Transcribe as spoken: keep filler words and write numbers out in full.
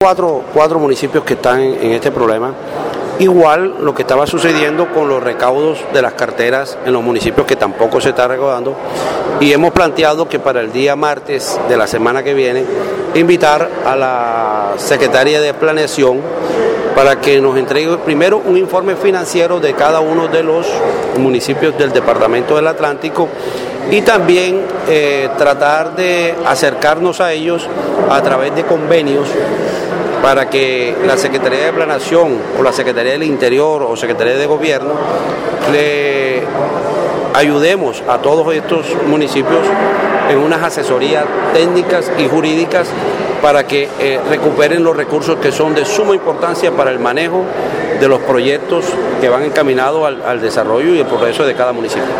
Cuatro, cuatro municipios que están en, en este problema. Igual lo que estaba sucediendo con los recaudos de las carteras en los municipios que tampoco se está recaudando, y hemos planteado que para el día martes de la semana que viene invitar a la Secretaría de Planeación para que nos entregue primero un informe financiero de cada uno de los municipios del Departamento del Atlántico y también eh, tratar de acercarnos a ellos a través de convenios para que la Secretaría de Planeación o la Secretaría del Interior o Secretaría de Gobierno le ayudemos a todos estos municipios en unas asesorías técnicas y jurídicas para que eh, recuperen los recursos que son de suma importancia para el manejo de los proyectos que van encaminados al, al desarrollo y el progreso de cada municipio.